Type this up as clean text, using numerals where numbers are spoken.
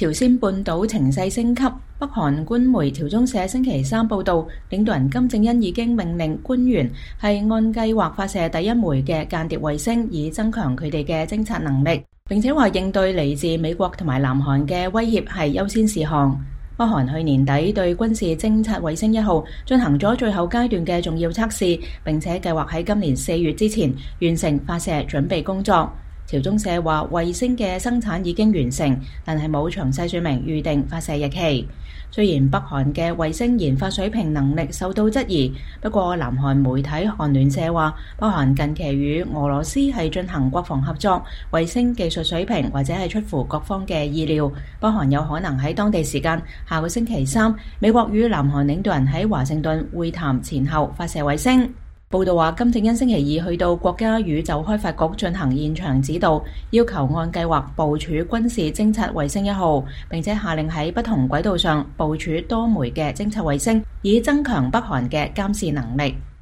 朝鮮半島情勢升級，北韓官媒朝中社星期三報導，領導人金正恩已經命令官員係按計劃發射第一枚嘅間諜衛星，以增強佢哋嘅偵察能力。並且話應對嚟自美國同埋南韓嘅威脅係優先事項。北韓去年底對軍事偵察衛星1號進行咗最後階段嘅重要測試，並且計劃喺今年4月之前完成發射準備工作。朝中社話衛星嘅生產已經完成，但係冇詳細說明預定發射日期。雖然北韓嘅衛星研發水平能力受到質疑，不過南韓媒體韓聯社話，北韓近期與俄羅斯係進行國防合作，衛星技術水平或者係出乎各方嘅意料。北韓有可能喺當地時間下個星期三，美國與南韓領導人喺華盛頓會談前後發射衛星。報道話，金正恩星期二去到國家宇宙開發局進行現場指導，要求按計劃部署軍事偵察衛星1號，並且下令喺不同軌道上部署多枚嘅偵察衛星，以增強北韓嘅監視能力。